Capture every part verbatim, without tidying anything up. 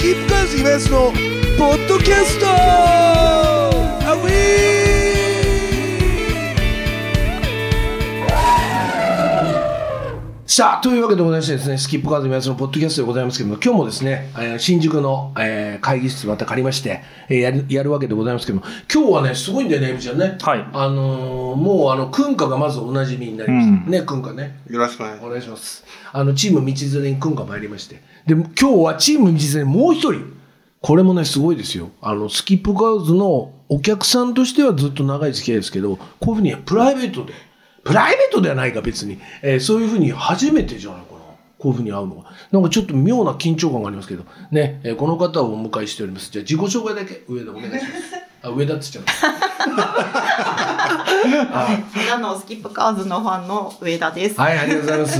キップカーズイベントのポッドキャストアウィー。さあというわけでございましてですね、スキップカーズイベントのポッドキャストでございますけども、今日もですね、えー、新宿の、えー、会議室また借りまして、えー、やる、やるわけでございますけども、今日はねすごいんだよね、エビちゃんね。 はい。 あのー、もうあのクンカがまずおなじみになりました、うん、ね、クンカね。 よろしくお願いします。 お願いします。あのチーム道連れにクンカ参りまして、で今日はチーム道連れにもう一人、これもねすごいですよ。あのスキップカーズのお客さんとしてはずっと長い付き合いですけど、こういうふうにプライベートで、プライベートではないか別に、えー、そういうふうに初めてじゃないかな、こういうふうに会うのがなんかちょっと妙な緊張感がありますけどね、えー、この方をお迎えしております。じゃあ自己紹介だけ上田お願いします。あ、上田っつっちゃうみんなのスキップカーズのファンの上田です。 はい、ありがとうございます。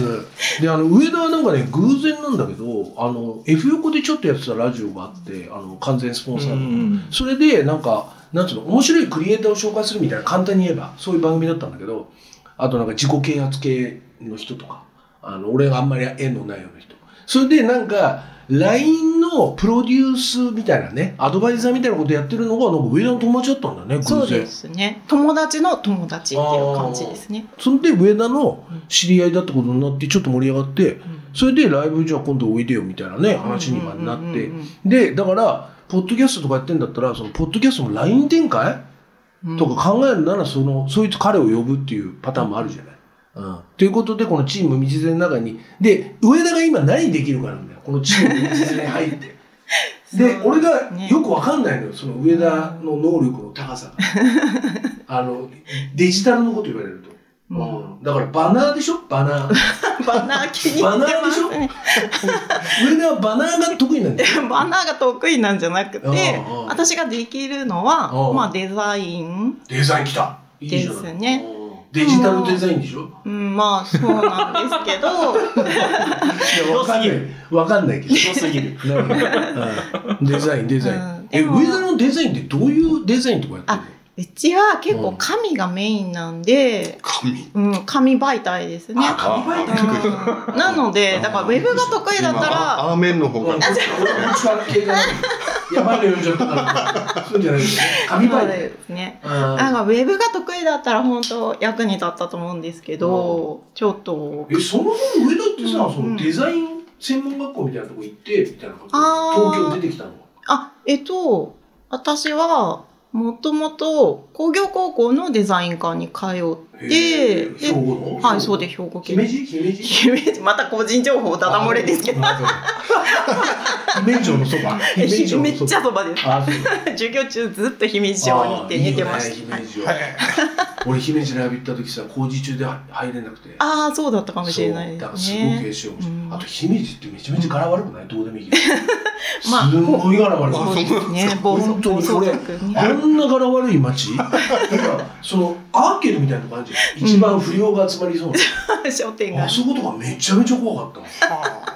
で、あの上田はなんかね偶然なんだけど、あの F 横でちょっとやってたラジオがあって、あの完全スポンサーの、うん、それでなんかなんつうの、面白いクリエイターを紹介するみたいな、簡単に言えばそういう番組だったんだけど、あとなんか自己啓発系の人とか、あの俺があんまり縁のないような人、それでなんか ライン のプロデュースみたいなね、アドバイザーみたいなことやってるのがなんか上田の友達だったんだね、偶然。 そうですね、友達の友達っていう感じですね。 それで上田の知り合いだったことになってちょっと盛り上がって、うん、それでライブじゃあ今度おいでよみたいなね話になって、でだからポッドキャストとかやってんだったら、そのポッドキャストの ライン 展開、うん、とか考えるなら、そのそいつ彼を呼ぶっていうパターンもあるじゃない。うん、ということでこのチーム道連れの中にで上田が今何できるかなんだよ、このチーム道連れに入ってで俺がよく分かんないのよ、その上田の能力の高さがあのデジタルのこと言われると、うんうん、だからバナーでしょ、バナーバナー気に入ってますね。 上田はバナーが得意なんだよ。 バナーが得意なんじゃなくて、私ができるのはまあデザインデザインきたいいじゃないですね。 デジタルデザインでしょ。 うん、まあそうなんですけど。 いや、わかんない。わかんないけど。 広すぎる。 うん、デザイン、デザイン。うん、え、上田のデザインってどういうデザインとかやってるの？ うちは結構紙がメインなんで、 紙、 うん、紙媒体ですね。 あ、紙媒体、 うん、なのでだからウェブが得意だったらアーメンの方がやばいの読んじゃったからそうじゃないですね、紙媒体ですね。なんかウェブが得意だったら本当役に立ったと思うんですけど、ちょっとえ、そもそも上田ってさ、うん、そのデザイン専門学校みたいなとこ行ってみたいな感じで東京出てきたの？あ、 えっと私はもともと工業高校のデザイン科に通って、 兵庫の？ はい、そうです、兵庫県。 姫路？姫路？ 姫路、また個人情報ダダ漏れですけど。 姫路城のそば。 めっちゃそばです。授業中ずっと姫路城に行って寝てました。 いいね、姫路城。俺姫路ライブ行った時さ、工事中で入れなくて。 ああ、そうだったかもしれないですね。 だからすごい警鐘を。あと姫路ってめちゃめちゃ柄悪くない？どうでもいいけど。すごい柄悪い。 そうですね。本当にこれ。 あんな柄悪い街？そのアーケードみたいな感じ。一番不良が集まりそうな。 商店街。 あそことかめちゃめちゃ怖かった。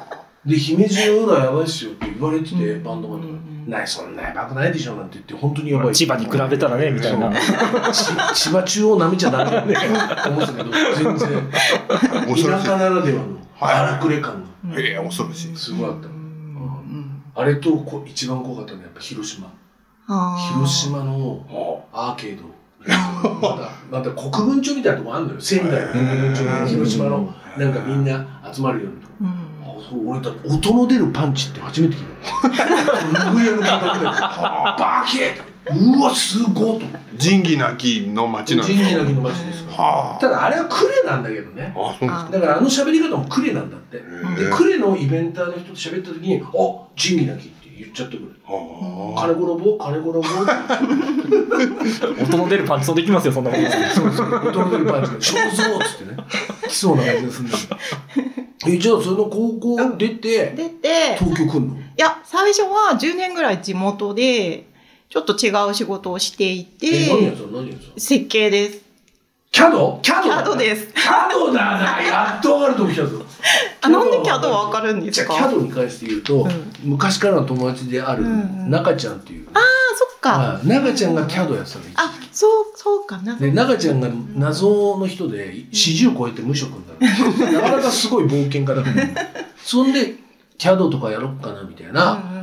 で、姫路の裏やばいっすよって言われてて、バンドマンとか、ない、そんなやばくないでしょなんて言って、本当にやばい。 千葉に比べたらねみたいな。 千葉中央舐めちゃダメだね思ってたけど、全然田舎ならではの荒くれ感が、へえ、恐ろしい。 すごかった。あれとこ一番怖かったのはやっぱ広島。広島のアーケード。まだまだ国分町みたいなとこあるのよ。仙台の国分町の広島のなんかみんな集まるようなとこ。俺だって音の出るパンチって初めて聞いた。上の感覚でバキッ、うわすごいと思って。 仁義なきの町なんです。 仁義なきの町ですから。ただあれはクレなんだけどね。だからあの喋り方もクレなんだって。でクレのイベンターの人と喋った時に、あ、仁義なきって言っちゃってくる。金子の棒、金子の棒。 音の出るパンチそうできますよ、そんなこと。 そうそう、音の出るパンチが肖像っつってね、来そうな感じがするんだけど。え、じゃあその高校出て、 出て東京来んの？いや、最初はじゅうねんぐらい地元でちょっと違う仕事をしていて、 え、何やつ何やつ設計です。 キャド？キャドキャドです。 キャドだな、やっと分かるとこ来たぞ。 あ、なんでキャド分かるんですか？ じゃあキャドに関して言うと、うん、昔からの友達である中ちゃんっていう、ね、 ああ、そっか。 中ちゃんがキャドやってたの。 あ、そうそうかな。 で、中ちゃんが謎の人でよんじゅう超えて無職になる。なかなかすごい冒険家だから。そんでキャドとかやろっかなみたいな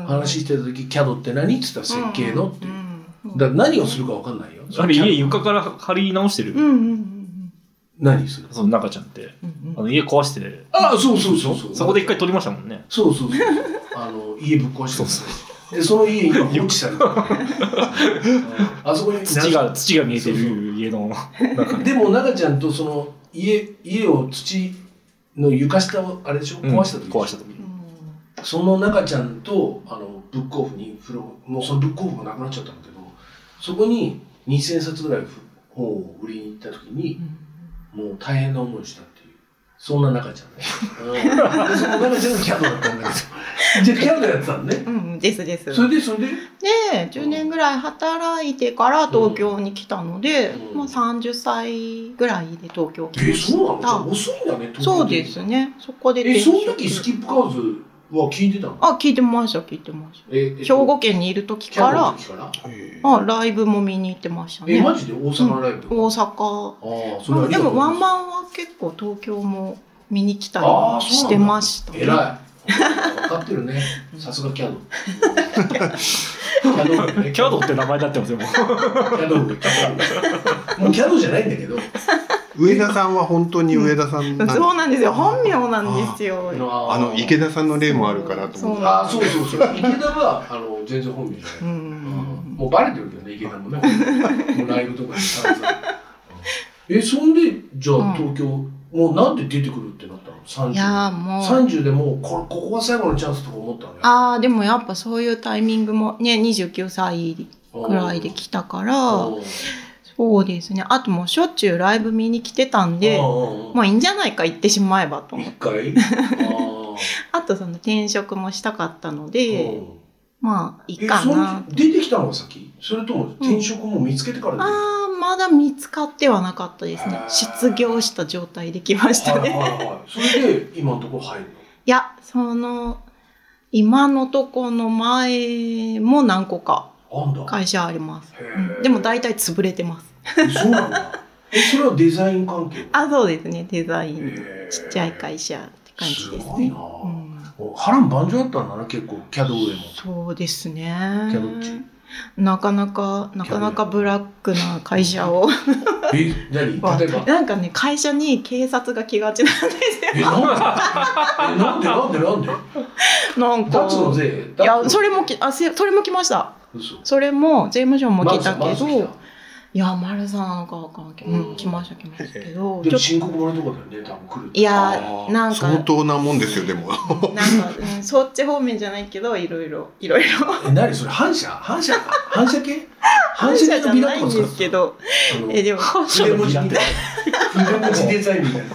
話してた時、キャドって何って言ったら設計のっていう。 うんだから何をするか分かんないよ。 あれ家床から張り直してる。 うんうんうん何するその中ちゃんって。 うんうんあの家壊して、 ああ、そうそうそうそう。 そこで一回撮りましたもんね。 そうそうそう。あの、家ぶっ壊してる。 そうで、その家今放置されてる。あそこに土が、土が見えてる家の中でも、中ちゃんとその家、家を土の床下をあれでしょ、 うん壊した時、 壊した時。 その中ちゃんとあのブックオフに風呂、もうそのブックオフがなくなっちゃったんだけど、そこににせんさつぐらい本を売りに行った時に、もう大変な思いをしたっていう、そんな中ちゃんね。うん、でその中ちゃんがキャドだったんだけど、じゃあキャドやってたのね。 うんですです。 それでそれででじゅうねんぐらい働いてから東京に来たので、 うんまあ、さんじゅっさいぐらいで東京来えました。 そうなの？じゃあ遅いんだね。東京そうですね。そこでえその転職時スキップカーズは聞いてたの？ あ聞いてました聞いてました。 え兵庫県にいる時キャドのか時からへえらあライブも見に行ってましたね。 えマジで大阪のライブとか、 大阪。 ああそれはでもワンンマンは結構東京も見に来たりあーそうしてましたね。 偉い分かってるねさすがキャドキャドねキャドって名前になってますよ、もう。 キャドキャドもうキャドじゃないんだけど上田さんは本当に上田さんなんそうなんですよ。本名なんですよ。 あの池田さんの例もあるかなと思って。 ああそうそうそう池田はあの全然本名じゃない、 ううんん。 もうバレてるけどね池田もねもうライブとかに散々えそんでじゃあ東京、もうなんで出てくるってなったのさんじゅういやーもう。 さんじゅうでもうこれここが最後のチャンスとか思ったのよああでもやっぱそういうタイミングもねにじゅうきゅうさいくらいで来たからうんそうですね。あともうしょっちゅうライブ見に来てたんでうんもういいんじゃないか行ってしまえばと思って。 一回ああとその転職もしたかったのーでうんまあいいえそかな。 の出てきたのが先それとも転職も見つけてから出てきた、 ああまだ見つかってはなかったですね。失業した状態で来ましたね。 はいはいはい、それで今のところ入るのいや、その、今のとこの前も何個かあんだ会社あります。 へーうんでも大体潰れてます。 えそうなんだえそれはデザイン関係あ、そうですね。デザイン、 へーちっちゃい会社って感じですね。 すごいな、 うんもう波乱万丈だったんだな結構キャド上もそうですね。 キャドッチなかなか、なかなかブラックな会社を。 え何例えばなんかね、会社に警察が来がちなんですえよ。 なんでえなんでなんでなんでなんか。 ダツの税いや、それもき、あ、せそれも来ました。 嘘それも税務署も来たけど、 マルさんマルさん来いや、丸さんなのかわかんないけど、 うんうん、来ました来ましたけど、 たでもちょっ申告漏れとかだよね多分来るといやあーなんか相当なもんですよでも。 なんか、うん、そっち方面じゃないけど、いろいろいろいろえ何それ反射反射反射系反射反射じ系のビラゃないんでとか使ってすけど、 たのえでも筆文字みたいな筆文字デザインみたい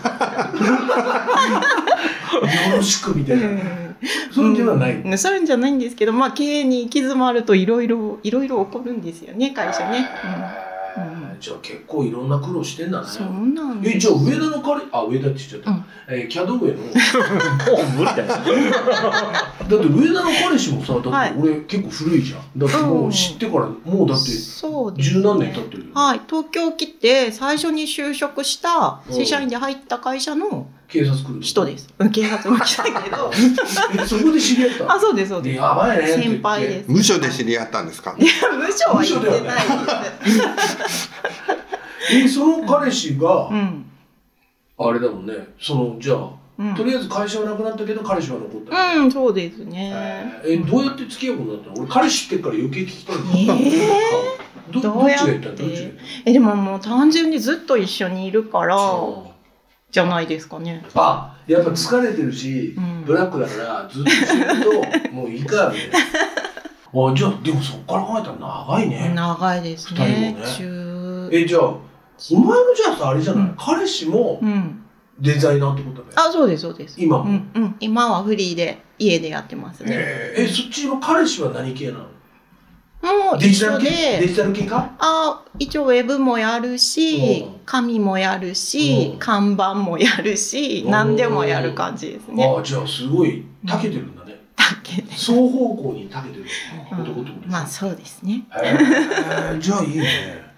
なよろしくみたいなそういうんではない、 うん、そういうんじゃないんですけど、まあ経営に行き詰まるといろいろいろいろ起こるんですよね、会社ね。 へーじゃあ結構いろんな苦労してんだねうん、そうなんです。 えじゃあ上田の彼あ上田って言っちゃった、 うんえーキャド上のもう無理だよ。 だって上田の彼氏もさだはいって俺結構古いじゃんだってもう知ってからもうだってそうですね十何年経ってるよ、 はい、東京来て最初に就職したうん正社員で入った会社の警察来る人です。うん警察も来たけど、 えそこで知り合ったあ、そうですそうでです。 やばいねって言って先輩です。 無所で知り合ったんですか。 いや無所は言ってないです。 えその彼氏が、 うん。 あれだもんねそのじゃあ、 うんとりあえず会社はなくなったけど彼氏は残ったの、 うん、そうですね。 えーどうやって付き合うことになったの俺彼氏知ってっから余計聞きたいんだえどどうやってどっちが言ったのどっちが言っえ、でももう単純にずっと一緒にいるからたのじゃないですかね。 あやっぱ疲れてるし、 うんブラックだからずっとしてるともういいかみたいなあじゃあでもそっから考えたら長いね長いです二人もね。 ね中。 えじゃあお前のじゃあさあれじゃない、 うん彼氏もうん。 デザイナーってことだねあ、そうですそうです。 今も、 うんうん。今はフリーで家でやってますね。 えーえそっちの彼氏は何系なのもう一緒デジタル系デで。 ジタル系かあ一応ウェブもやるし、 うん紙もやるし、 うん看板もやるし、 うん何でもやる感じですね。 ああじゃあすごい長けてるんだね、 だけで。 双方向に長けてる男ってことですまあそうですね。 へえじゃあいいねうん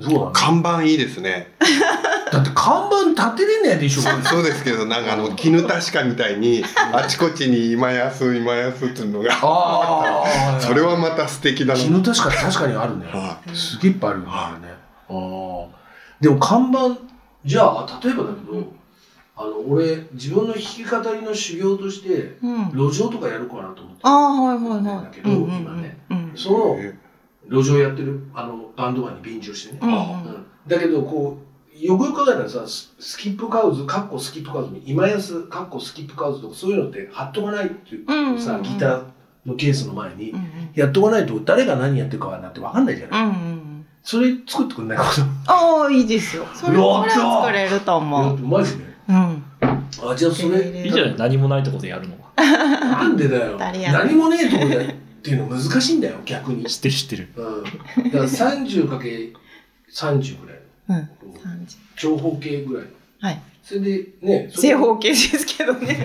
そうだね。 看板いいですね。 だって看板立てれないでしょ。 そうですけど、なんかあの絹確かみたいにあちこちに今安今安っていうのが、 ああ。 それはまた素敵だな。 絹確かに確かにあるね。 はすげえいっぱいあるよね。あれね。ああ。でも看板じゃあ例えばだけど、あの俺自分の弾き語りの修行としてうん。 路上とかやるかなと思って。 ああ、はいはいはい。 だけどうんうん今ねうん。 そのえ路上やってるあのバンドマンに便乗してね。 うんうんだけどこうよくよく考えたらさ、ススキップカウズ、カッコスキップカウズに今安、カッコスキップカウズとかそういうのって貼っとかないっていううんうんうんさ、ギターのケースの前にうんうんやっとかないと誰が何やってるかはなって分かんないじゃない。 うんうん。 それ作ってくんないかああ、いいですよ。それ、 やったそれは作れると思う。 マジで。 うん。 あ、じゃあそれ、 いいじゃない、何もないとこでやるのは。 なんでだよ。 誰や何もねえとこでっていうの難しいんだよ、逆に。 知ってる知ってる。 うん。だから さんじゅうかけるさんじゅう ぐらい。 うん。三時長方形ぐらい。 はい。 それでね、それ正方形ですけどね。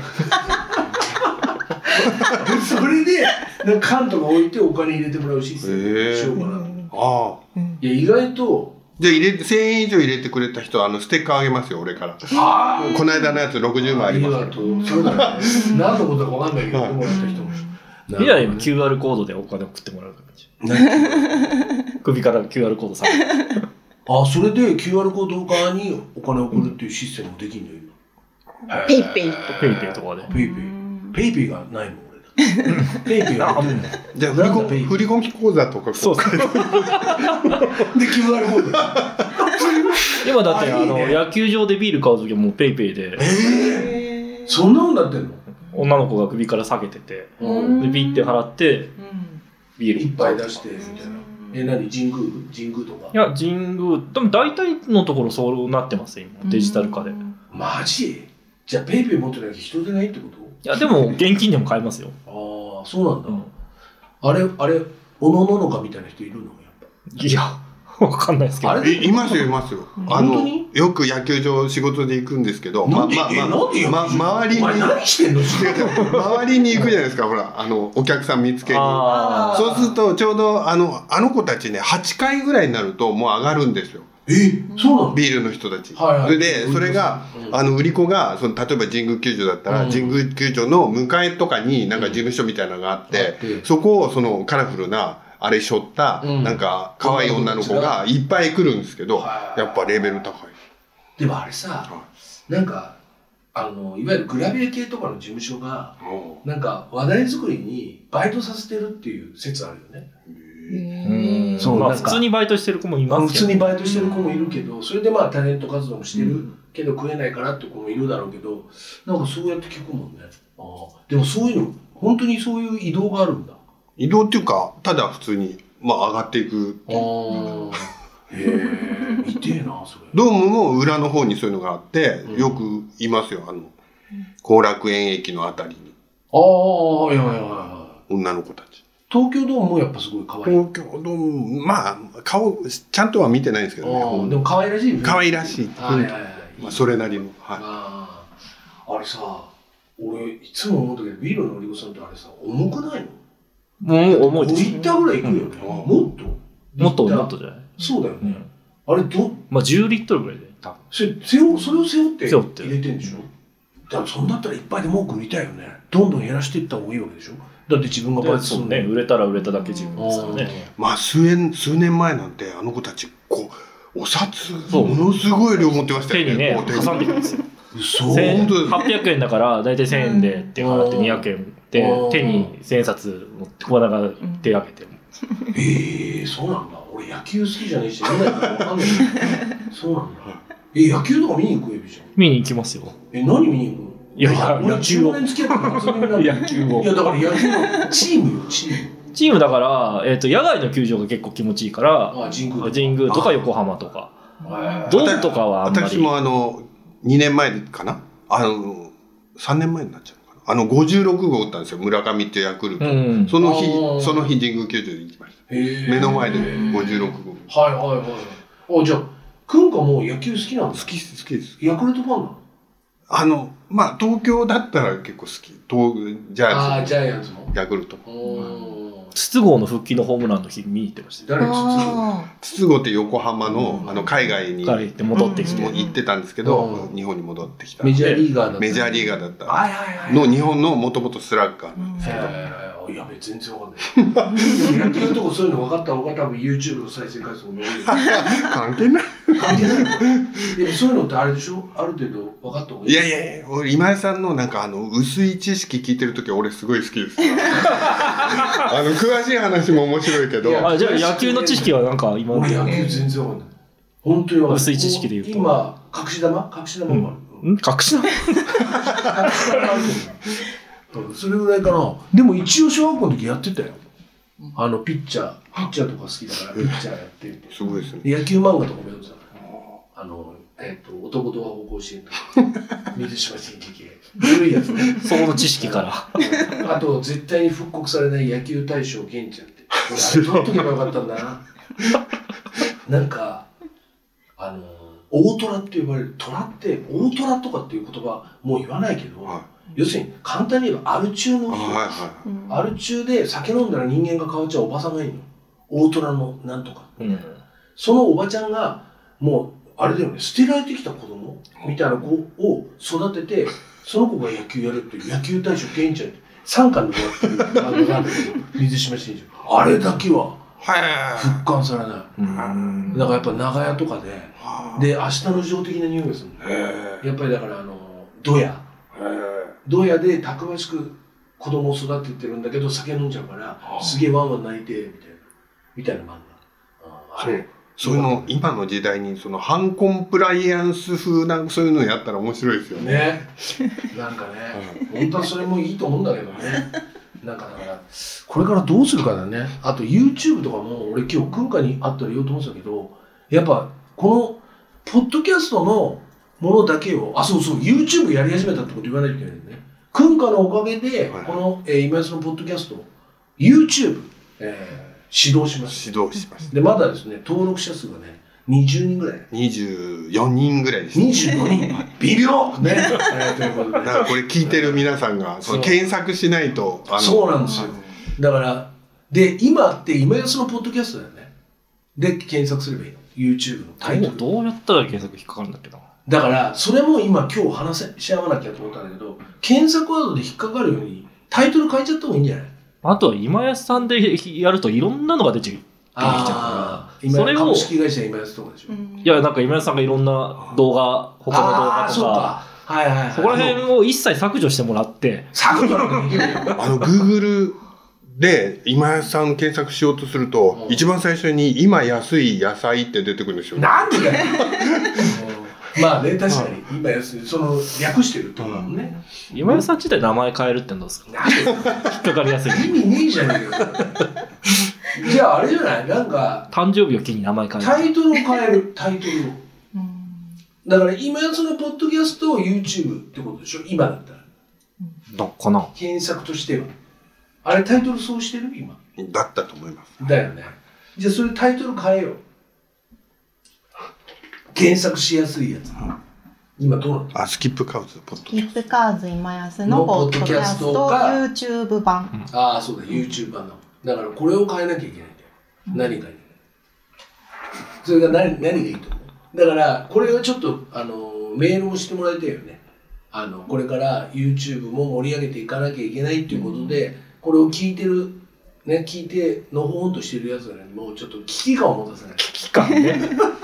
それで、なんか缶とか置いてお金入れてもらうシステムへえにしようかな。 ああ。 うんいや、意外と、 じゃあ入れてせんえん以上入れてくれた人はあのステッカーあげますよ、俺から。 あこの間のやつろくじゅうまいありますから。 とそうだね。何のことか分かんないけど、もらった人も。 いやいや、キューアール コードでお金送ってもらう感じ。首から キューアール コードされる。 あ、それで キューアール コード側にお金を送るっていうシステムもできるんだよ、今。 ペイペイとペイペイとかで。 ペイペイ。ペイペイがないの、俺だ。ペイペイがないの。 じゃあ振りなんだペイペイ込振り込み口座とかこそうそう。 で、キューアール コード。 今だってあのあいいね野球場でビール買うときはもうペイペイで、 えー、そんなのなってんの女の子が首から下げてて、 うんでビーって払ってビール一杯出して、みたいな。え、何神宮神宮とかいや、神宮、でも大体のところそうなってますよ、今。デジタル化で。いマジじゃあペイペイ持ってなきゃ人でないってことや、でも現金でも買えますよ。 ああ、そうなんだ。 うんあれ、あれ、おのののかみたいな人いるのやっぱ。 いや、わかんないですけど。 あれいいますよいますよ。あの本当によく野球場仕事で行くんですけど、 なんで、 まえ、なんでよ、 ま周りにお前何してんの周りに行くじゃないですか、ほらあのお客さん見つけに。 あそうするとちょうどあのあの子たちねはちかいぐらいになるともう上がるんですよ。 え、そうなのビールの人たち。 はいはいそれでそれがうんあの売り子がその例えば神宮球場だったら、 うん神宮球場の向かいとかになんか事務所みたいなのがあって、 あってそこをそのカラフルなあれしょった、 うんなんか可愛い女の子がいっぱい来るんですけど、 はいやっぱレベル高い。 でもあれさ、なんか、あの、いわゆるグラビア系とかの事務所が、なんか話題作りにバイトさせてるっていう説あるよね。 うんまあそうなんか普通にバイトしてる子もいまあますけど。 普通にバイトしてる子もいるけど、それでまあタレント活動もしてるけど食えないからって子もいるだろうけど、なんかそうやって聞くもんね。ああ、でもそういうの、本当にそういう移動があるんだ。 移動っていうかただ普通に、まあ、上がっていく。 ああ。へえ、見てえな、それ。 ドームも裏の方にそういうのがあって、 うんよくいますよあの後楽園駅のあたりにああ、いやいやいやいや。 女の子たち。 東京ドームもやっぱすごい可愛い。 東京ドームまあ顔ちゃんとは見てないんですけどね。 ああ、でも可愛らしいよね。 可愛らしい。 はいはいはい。 まあ、それなりの。はああ、あれさ、俺いつも思うんだけど、ビールののりこさんってあれさ、重くないの？ もう重いごです。 リッターぐらいいくよね。 うんもっともっとリッターもっとじゃない。 そうだよね。 うん。 あれど、 まあじゅうリットルぐらいで、多分。 それ背負それを背負って背負って入れてんでしょ？だからそんだったらいっぱいで文句売りたいよね。どんどん減らしていった方がいいわけでしょ？だって自分がバイトするのそうね、売れたら売れただけ十分ですからね。 い。まあ数年数年前なんてあの子たちこうお札そうものすごい量持ってましたよね。 手にねこう手、 挟んでいくんですよ。 嘘千本当ですはっぴゃくえんだから大体せんえんでって払ってにひゃくえんでうん手に千円札持ってこながら手上げてええ、そうなんだ。俺野球好きじゃねえし、見ないからわかんないけど。そうなんだ。え、野球とか見に行くよ、じゃん。 見に行きますよ。 え、何見に行くの？ いやいや俺野球をじゅうねん付き合って初耳なんだよ。 野球をいや、だから野球のチームよ、チーム。 チームだから、えっと野外の球場が結構気持ちいいからあ、神宮とか。 神宮とか横浜とかはいドームとかはあんまり私もあのにねんまえかなあのさんねんまえになっちゃうのかなあのごじゅうろくごう打ったんですよ村上っていうヤクルト、 うんその日あーその日神宮球場に行きましへーた目の前でごじゅうろくごうはいはいはい。あ、じゃあ、くんかもう野球好きなんだ。 好き好きですヤクルトファンなの？ あのまあ東京だったら結構好き東ジャイああ、 アンツジャイアンツも。 ヤクルトうーん。 筒香の復帰のホームランの日見に行ってましたよ。 誰つあ筒香って横浜の、 うんあの海外に彼行って戻ってきて、 もう行ってたんですけど、 うん日本に戻ってきたメジャーリーガーだったメジャーリーガーだったはいはいはいの日本のもともとスラッガーなんですけど、 えー、やべ全然わかんない野球のとこそういうの分かった方が多分 YouTube の再生回数も伸びる関係ない関係ないでもそういうのってあれでしょある程度分かった方がいいいやいやいや俺今井さんのなんかあの薄い知識聞いてるとき俺すごい好きですあの詳しい話も面白いけどいやあじゃあ野球の知識はなんか今俺野球全然わかんない本当にわかんない薄い知識で言うと今隠し玉隠し玉もある、 ん隠しな隠し玉あるけどそれぐらいかなでも一応小学校の時やってたよあのピッチャーピッチャーとか好きだからピッチャーやってみてすごいですね野球漫画とかも読んでたからあのえっ、と男とは方向支援とか水島新司系古いやつねその知識からあと絶対に復刻されない野球大賞源ちゃんって俺あれ取っとけばよかったんだななんかあの大虎って呼ばれる虎って大虎とかっていう言葉もう言わないけど、 は要するに簡単に言えばアル中の人、 はいはうんアル中で酒飲んだら人間が変わっちゃうおばさんがいるの大虎のなんとか、 うんそのおばちゃんがもうあれだよね捨てられてきた子供みたいな子を育ててその子が野球やるっていう野球大賞源ちゃんってさんかんで終わってる漫画があるんだけど水島新司あれだけは復刊されないうんだからやっぱ長屋とかではで明日の情的な匂いがするのへやっぱりだからあのドヤドヤでたくましく子供を育ててるんだけど酒飲んじゃうからすげえワンワン泣いてみたいなみたいな漫画ああれそういうの今の時代にその反コンプライアンス風なそういうのやったら面白いですよね。 ねなんかね本当はそれもいいと思うんだけどねなんかだからこれからどうするかだねあと YouTube とかも俺今日文化にあったら言おうと思ってたけどやっぱこのポッドキャストのものだけをあそうそう YouTube やり始めたってこと言わないといけないんだよね文化のおかげではいこの、えー、今安のポッドキャスト YouTube、えー指導します指導しました。 でまだですね登録者数がねにじゅうにんぐらいにじゅうよにんぐらいです。 にじゅうごにん微妙ね、えーということでだからこれ聞いてる皆さんがその検索しないとあのそうなんですよだからで今って今安のポッドキャストだよねで検索すればいいの YouTube のタイトルどうやったら検索引っかかるんだっけどだからそれも今今日話し合わなきゃと思ったんだけど検索ワードで引っかかるようにタイトル変えちゃった方がいいんじゃないあとは今安さんでやるといろんなのが出てきちゃうあから今それを株式会社今安とかでしょ、 うんいやなんか今安さんがいろんな動画他の動ああ画とかそうかはいはいはいそこら辺を一切削除してもらって削除なんかできるよあの Google で今安さん検索しようとすると、 うん一番最初に今安い野菜って出てくるんですよ。 なんでだようんまあね確かに今安いその略してるってことだもんね、 今安さん自体名前変えるってのどうですかなんで引っかかりやすい意味ねえじゃねえかよじゃああれじゃないなんか誕生日を機に名前変えるタイトルを変えるタイトルをうんだから今やそのポッドキャストを YouTube ってことでしょ今だったらどっかな検索としてはあれタイトルそうしてる今だったと思います。 だよねじゃあそれタイトル変えよう検索しやすいやつ今どうなのあスキップカウズポッドキップカーズ今安のポッドキャストのポッドキ YouTube 版。 ああそうだ YouTube 版のだからこれを変えなきゃいけないんだよ何かにそれが何何がいいと思うだからこれはちょっとあのメールをしてもらいたいよねあのこれから YouTube も盛り上げていかなきゃいけないっていうことでこれを聞いてるね聞いてのほほんとしてるやつらにもうちょっと危機感を持たせない期間ね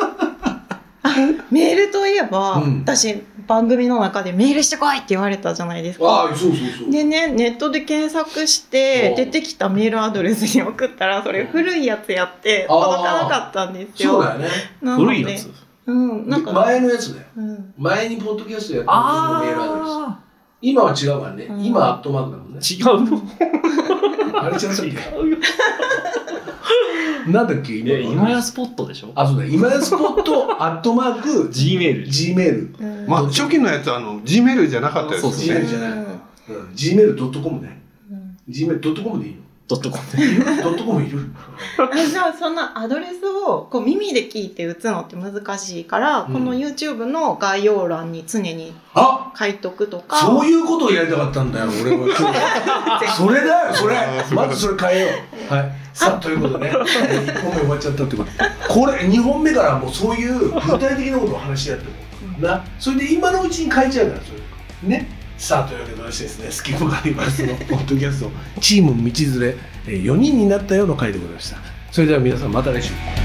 メールといえば、 うん私番組の中でメールしてこいって言われたじゃないですか。 ああそうそうそうでね、ネットで検索してうん出てきたメールアドレスに送ったらそれ古いやつやってあー届かなかったんですよ。 そうだよねなので古いやつうん、なんか、 前のやつだようん、 前にポッドキャストやった時のメールアドレスあ今は違うからね、 うん今アットマークだもんねー違うのあれ違ったっ違けうよなんだっけいや今今やスポットでしょあそうだ今やスポットアットマーク G メール G メールうんまあ初期のやつはあの G メールじゃなかったですよそうそう G メールね。 じゃない、 うんうん G メールドットコムねうん G メールドットコムでいいのドットコムドットコムいるあじゃあそんなアドレスをこう耳で聞いて打つのって難しいから、 うんこの YouTube の概要欄に常にあ書いとくとかそういうことをやりたかったんだよ俺は今日それだよそれあーまずそれ変えようはい、さあということでねいっぽんめ終わっちゃったってことこれにほんめからもうそういう具体的なことを話し合ってもなそれで今のうちに変えちゃうからそれねさあというわけで私ですねスキップカニバスのポッドキャストチーム道連れよにんになったような回でございました。それでは皆さんまた来週。